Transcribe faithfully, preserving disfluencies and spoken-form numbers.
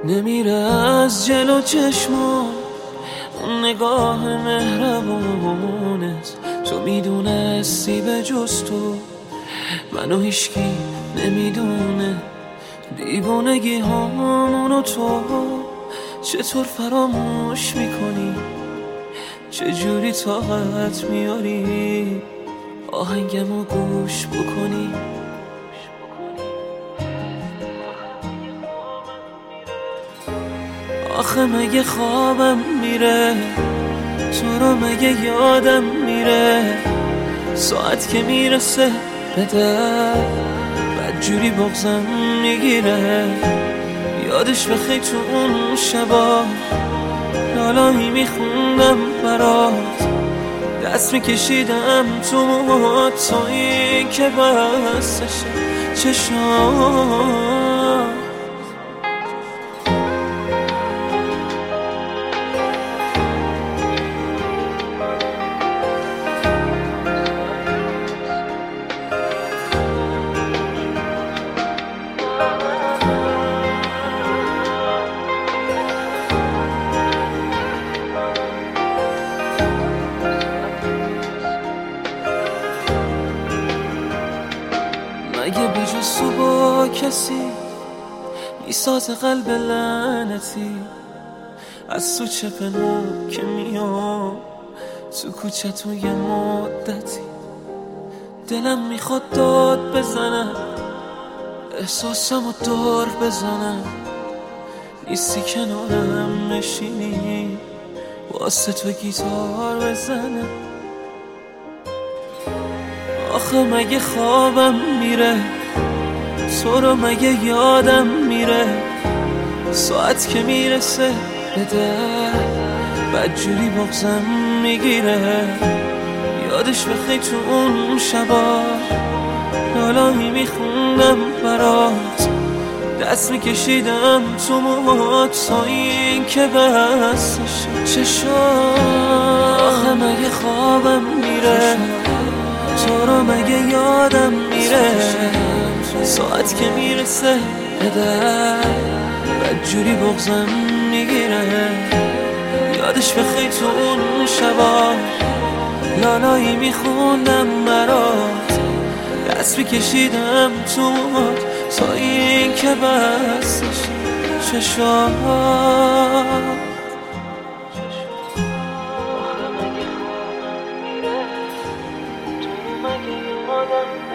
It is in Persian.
نمیره از جلو چشمام اون نگاه مهربونت. تو میدونستی به جز تو منو هیچکی نمیدونه. دیوونگی هامونو تو چطور فراموش میکنی؟ چجوری طاقت میاری آهنگمو گوش بکنی؟ آخه مگه خوابم میره تو رو مگه یادم میره؟ ساعت که میرسه به در بدجوری بغزم میگیره. یادش بخیر تو اون شبا لالایی میخوندم برات، دست میکشیدم تو موهات تا این که بستش چشام. مگه بجز تو با کسی میساز قلب لعنتی؟ از تو چه پنهون که میام تو کوچه تو یه مدتی. دلم میخواد داد بزنم احساسمو دور بزنم، نیستی کنارم نشینی واسه تو گیتار بزنم. آخه مگه خوابم میره تو رو مگه یادم میره؟ ساعت که میرسه به در بدجوری بغزم میگیره. یادش بخیر تو اون شبا لالایی میخوندم برات، دست میکشیدم تو موهات تا این که بستش چشام. آخه مگه خوابم میره تو رو مگه یادم میره؟ ساعت که میرسه به در بدجوری بغزم میگیره. یادش بخیر تو اون شبا لالایی میخوندم برات، دست میکشیدم تو موهات تا این که بستش چشام. Mother